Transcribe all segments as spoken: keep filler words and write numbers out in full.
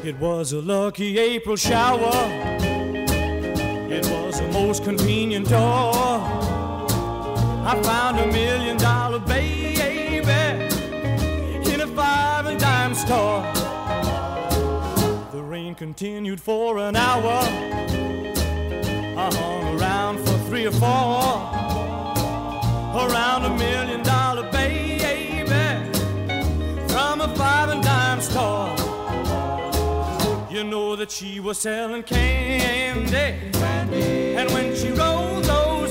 It was a lucky April shower. It was the most convenient door. I found a million dollar baby in a five and dime store. The rain continued for an hour. I hung around for three or four. Around a million dollar baby from a five and dime store. You know that she was selling candy, candy. And when she rolled those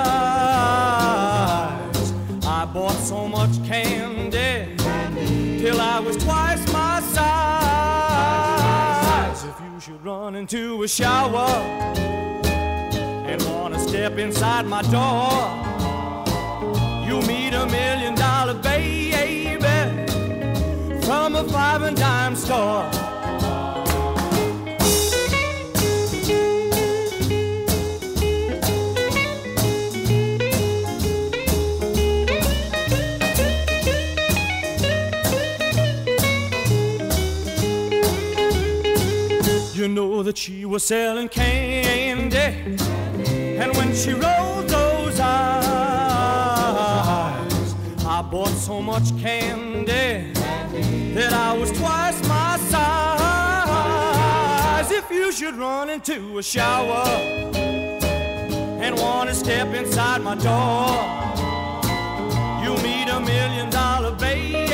eyes, I bought so much candy, candy. Till I was twice my size. If you should run into a shower and wanna step inside my door, you'll meet a million dollar baby from a five and dime store. You know that she was selling candy, and when she rolled those eyes, I bought so much candy that I was twice my size. If you should run into a shower and want to step inside my door, you'll meet a million dollar baby